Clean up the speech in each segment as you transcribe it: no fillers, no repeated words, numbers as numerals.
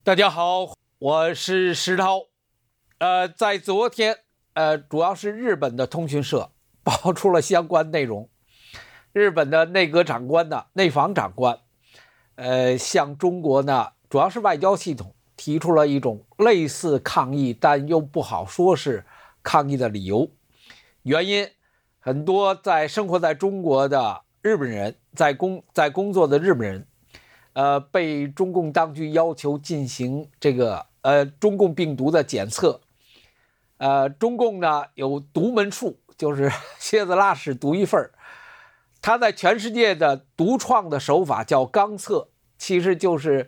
大家好，我是石涛。在昨天，主要是日本的通讯社爆出了相关内容。日本的内阁长官呢，内防长官，向中国呢，主要是外交系统提出了一种类似抗议，但又不好说是抗议的理由。原因很多，生活在中国的日本人，在工作的日本人。被中共当局要求进行这个中共病毒的检测。中共呢有独门术，就是蝎子拉屎独一份。他在全世界的独创的手法叫肛测，其实就是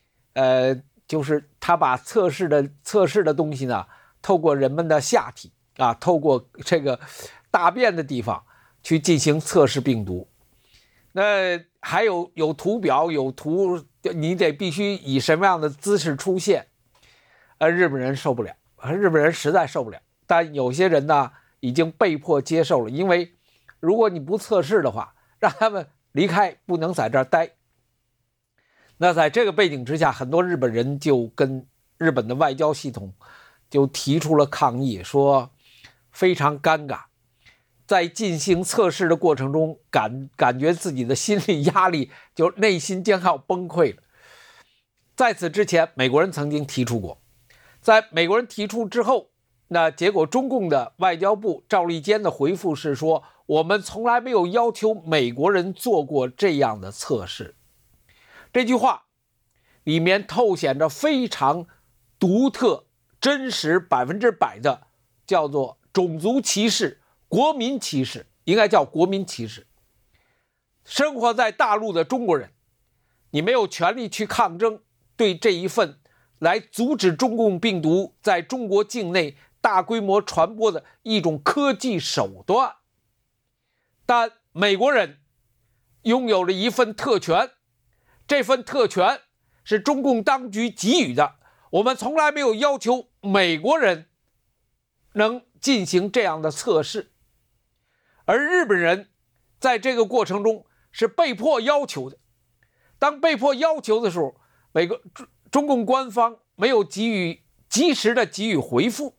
他把测试的东西呢，透过人们的下体啊，透过这个大便的地方去进行测试病毒。那还有图表，有图，你得必须以什么样的姿势出现。日本人受不了，日本人实在受不了。但有些人呢，已经被迫接受了，因为如果你不测试的话，让他们离开，不能在这儿待。那在这个背景之下，很多日本人就跟日本的外交系统就提出了抗议，说非常尴尬。在进行测试的过程中，感觉自己的心理压力，就内心将要崩溃了。在此之前，美国人曾经提出过，在美国人提出之后，那结果中共的外交部赵立坚的回复是说，我们从来没有要求美国人做过这样的测试。这句话里面透显着非常独特、真实100%的叫做种族歧视。国民歧视，应该叫国民歧视。生活在大陆的中国人，你没有权利去抗争，对这一份来阻止中共病毒在中国境内大规模传播的一种科技手段。但美国人拥有了一份特权，这份特权是中共当局给予的，我们从来没有要求美国人能进行这样的测试。而日本人在这个过程中是被迫要求的。当被迫要求的时候，中共官方没有及时的给予回复。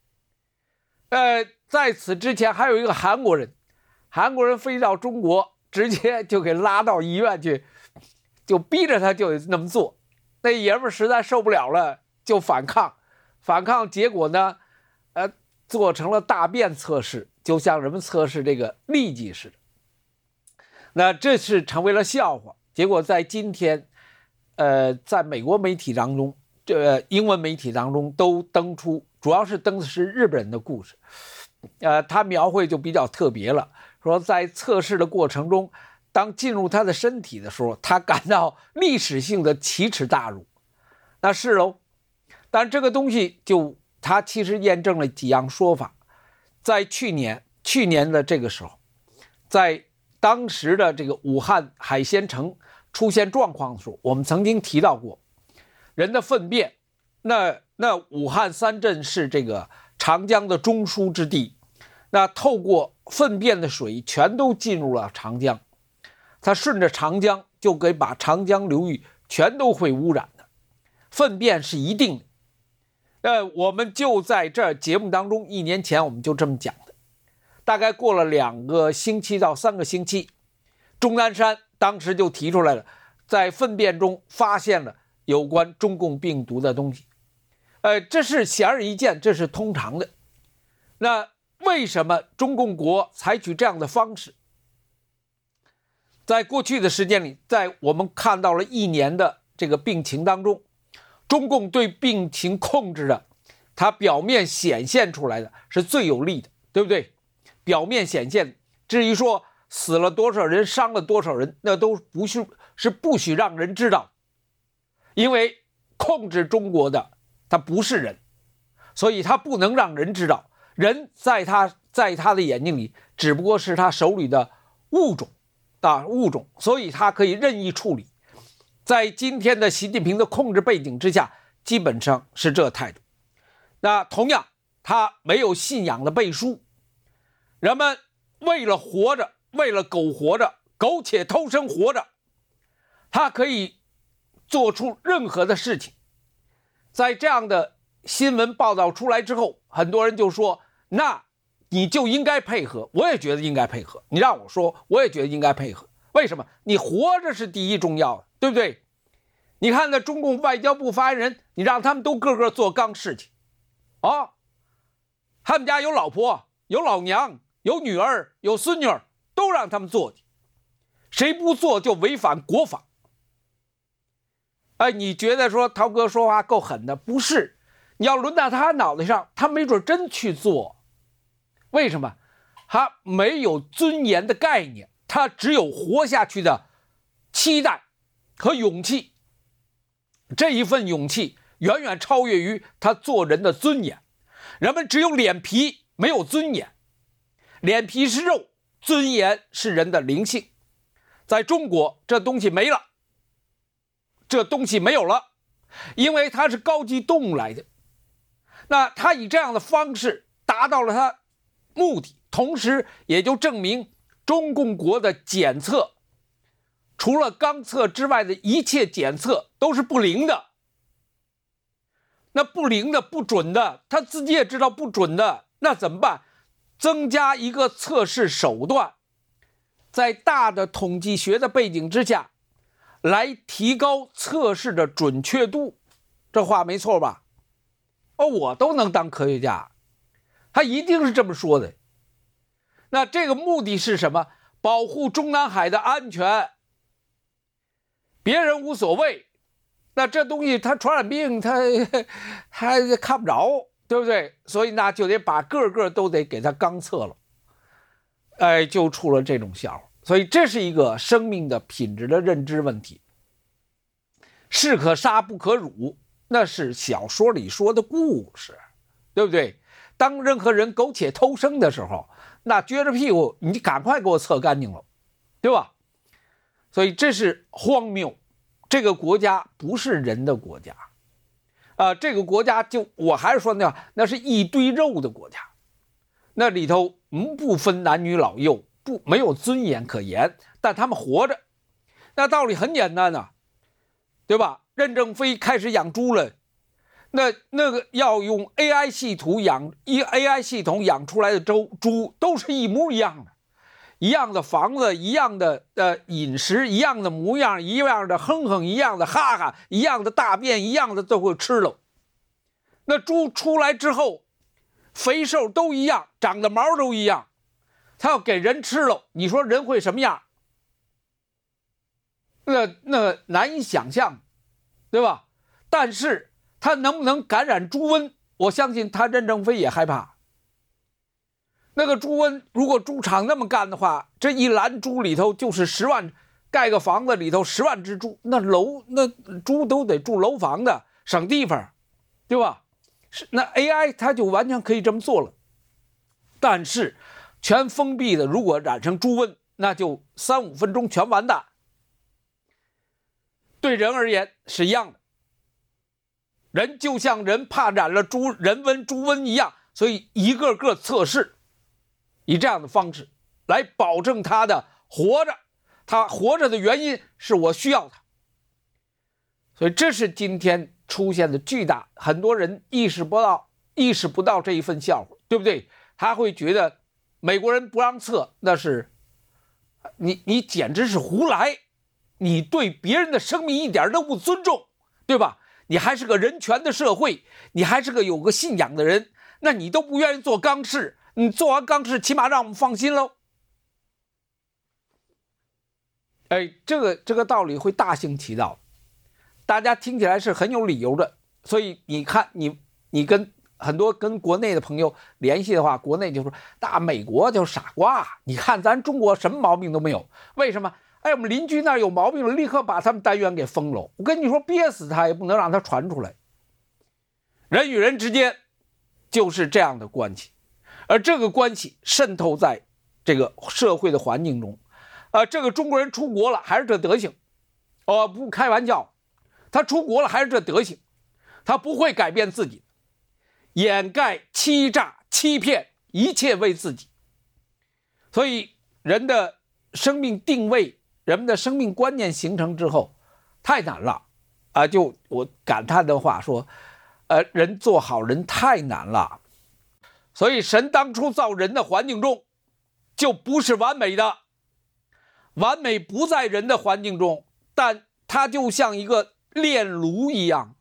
在此之前还有一个韩国人飞到中国，直接就给拉到医院去，就逼着他就那么做。那爷们实在受不了了，就反抗，结果呢，做成了大便测试，就像人们测试这个痢疾似的。那这是成为了笑话。结果在今天，在美国媒体当中，英文媒体当中都登出，主要是登的是日本人的故事。他描绘就比较特别了，说在测试的过程中，当进入他的身体的时候，他感到历史性的奇耻大辱。那是喽，但这个东西他其实验证了几样说法。在去年的这个时候，在当时的这个武汉海鲜城出现状况的时候，我们曾经提到过，人的粪便，那武汉三镇是这个长江的中枢之地，那透过粪便的水全都进入了长江，它顺着长江就可以把长江流域全都会污染的，粪便是一定的。我们就在这节目当中，1年前我们就这么讲的。大概过了2个星期到3个星期，钟南山当时就提出来了，在粪便中发现了有关中共病毒的东西。这是显而易见，这是通常的。那为什么中共国采取这样的方式？在过去的时间里，在我们看到了1年的这个病情当中，中共对病情控制的，它表面显现出来的是最有利的，对不对？表面显现，至于说死了多少人，伤了多少人，那都不许让人知道，因为控制中国的他不是人，所以他不能让人知道。人在他的眼睛里，只不过是他手里的物种，所以他可以任意处理。在今天的习近平的控制背景之下，基本上是这态度。那同样，他没有信仰的背书，人们为了活着，为了苟活着，苟且偷生活着，他可以做出任何的事情。 在这样的新闻报道出来之后，很多人就说，那你就应该配合。我也觉得应该配合，你让我说我也觉得应该配合。为什么？你活着是第一重要的，对不对？你看那中共外交部发言人，你让他们都个个做钢事情啊，他们家有老婆有老娘有女儿有孙女儿，都让他们做去，谁不做就违反国法。你觉得说涛哥说话够狠的？不是，你要轮到他脑袋上，他没准真去做。为什么？他没有尊严的概念，他只有活下去的期待和勇气。这一份勇气远远超越于他做人的尊严。人们只有脸皮，没有尊严。脸皮是肉，尊严是人的灵性。在中国，这东西没了，这东西没有了，因为它是高级动物来的。那他以这样的方式达到了他目的，同时也就证明中共国的检测，除了钢测之外的一切检测都是不灵的。那不灵的、不准的，他自己也知道不准的，那怎么办？增加一个测试手段，在大的统计学的背景之下，来提高测试的准确度。这话没错吧？我都能当科学家，他一定是这么说的。那这个目的是什么？保护中南海的安全，别人无所谓。那这东西它传染病它看不着，对不对？所以那就得把个个都得给它钢测了，就出了这种笑话。所以这是一个生命的品质的认知问题。士可杀不可辱，那是小说里说的故事，对不对？当任何人苟且偷生的时候，那撅着屁股你赶快给我测干净了，对吧？所以这是荒谬。这个国家不是人的国家，这个国家就我还是说那是一堆肉的国家，那里头不分男女老幼，没有尊严可言，但他们活着。那道理很简单啊，对吧？任正非开始养猪了，那个要用 AI 系统养出来的猪都是一模一样的。一样的房子，一样的饮食，一样的模样，一样的哼哼，一样的哈哈，一样的大便，一样的都会吃了。那猪出来之后，肥瘦都一样，长的毛都一样，它要给人吃了，你说人会什么样？那难以想象，对吧？但是它能不能感染猪瘟，我相信他任正非也害怕。那个猪瘟，如果猪场那么干的话，这一栏猪里头就是10万，盖个房子里头10万只猪，那猪都得住楼房的，省地方，对吧？那 AI 它就完全可以这么做了。但是全封闭的，如果染上猪瘟，那就3-5分钟全完蛋。对人而言是一样的，人就像人怕染了人瘟、猪瘟一样，所以一个个测试。以这样的方式来保证他的活着，他活着的原因是我需要他。所以这是今天出现的巨大，很多人意识不到这一份笑话，对不对？他会觉得美国人不让测，那是你简直是胡来，你对别人的生命一点都不尊重，对吧？你还是个人权的社会，你还是个有个信仰的人，那你都不愿意做钢试，你做完钢试起码让我们放心喽。这个道理会大行其道，大家听起来是很有理由的。所以你看，你跟很多跟国内的朋友联系的话，国内就说大美国就是傻瓜，你看咱中国什么毛病都没有，为什么？我们邻居那儿有毛病了，立刻把他们单元给封了。我跟你说，憋死他也不能让他传出来。人与人之间就是这样的关系，而这个关系渗透在这个社会的环境中。这个中国人出国了还是这德行，不开玩笑，他出国了还是这德行，他不会改变自己，掩盖、欺诈、欺骗，一切为自己。所以人的生命定位，人们的生命观念形成之后太难了就我感叹的话说， 人做好人太难了。所以神当初造人的环境中就不是完美的，完美不在人的环境中，但它就像一个炼炉一样。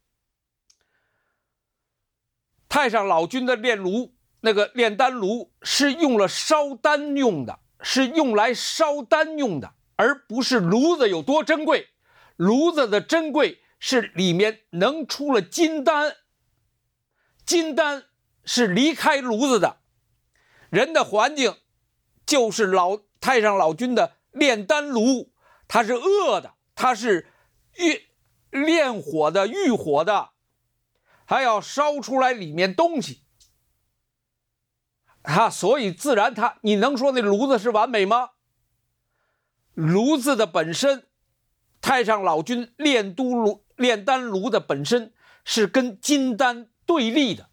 太上老君的炼炉，那个炼丹炉是用了烧丹用的，是用来烧丹用的，而不是炉子有多珍贵。炉子的珍贵是里面能出了金丹，金丹是离开炉子的。人的环境就是太上老君的炼丹炉，它是恶的，它是炼火的、浴火的，还要烧出来里面东西。所以自然你能说那炉子是完美吗？炉子的本身，太上老君炼丹炉的本身是跟金丹对立的。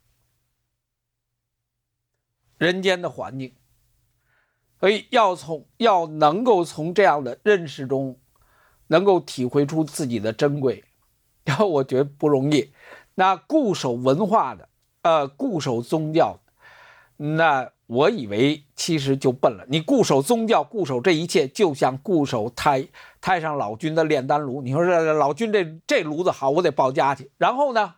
人间的环境，所以要能够从这样的认识中能够体会出自己的珍贵，然后我觉得不容易。那固守文化的固守宗教的，那我以为其实就笨了。你固守宗教，固守这一切，就像固守太上老君的炼丹炉。你说这老君这炉子好，我得报家去。然后呢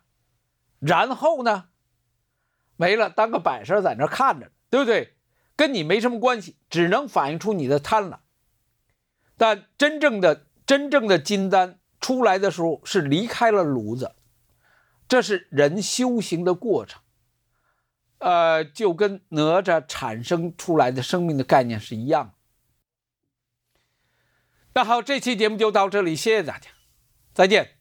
没了，当个摆设在那看着，对不对？跟你没什么关系，只能反映出你的贪婪。但真正的金丹出来的时候是离开了炉子，这是人修行的过程。就跟哪吒产生出来的生命的概念是一样的。那好，这期节目就到这里，谢谢大家，再见。